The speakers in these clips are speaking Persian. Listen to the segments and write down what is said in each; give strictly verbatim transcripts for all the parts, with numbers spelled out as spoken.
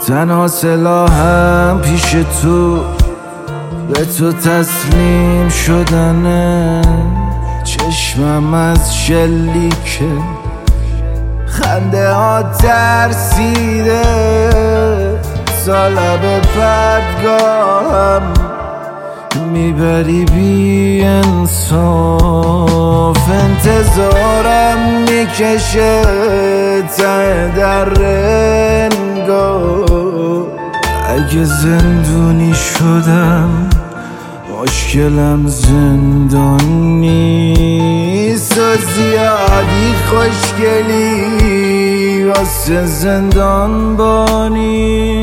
تنها سلاحم پیش تو به تو تسلیم شدنه. چشمم از شلیکه، خنده ها ترسیده، سالب پرتگاهم میبری بی انصاف. انتظارم میکشه ته در رنگا. اگه زندونی شدم مشکلم زندان نیست، و زیادی خوشگلی واسه زندان بانی.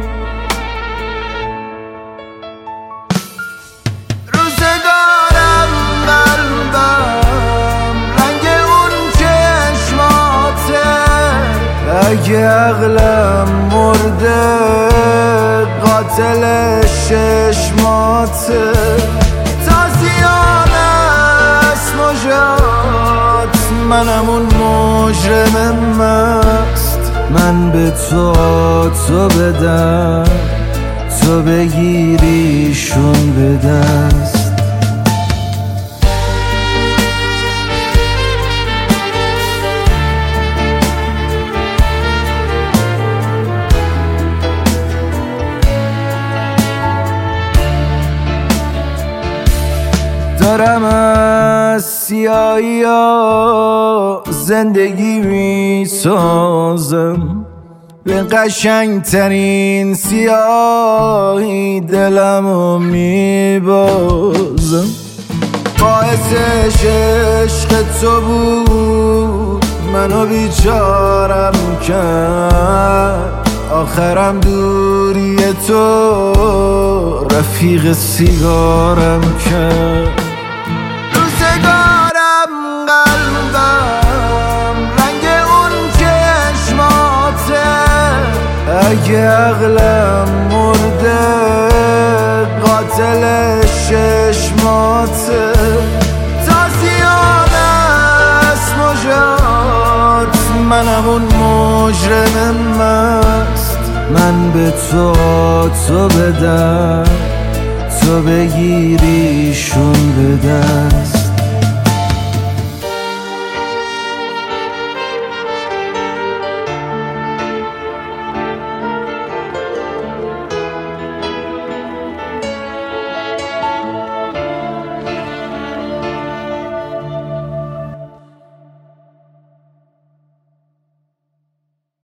روزگارم قلبم رنگ اون چشماته، اگه عقلم مرده قاتل چشماته. تازیان است مجرد، منم اون مجرم مست. من به تو تو بدم، تو بگیریشون به دست. دارم از سیاهی ها زندگی می سازم، به قشنگ ترین سیاهی دلمو می بازم. باعثش عشق تو بود، منو بیچارم کرد. آخرم دوری تو رفیق سیگارم کرد. روزگارم قلبم رنگ اون چشماته، اگه عقلم مرده قاتل چشماته. تازیان است مجرد، منم اون مجرم مست. من به تو تو بدم، تو بگیریشون به دست.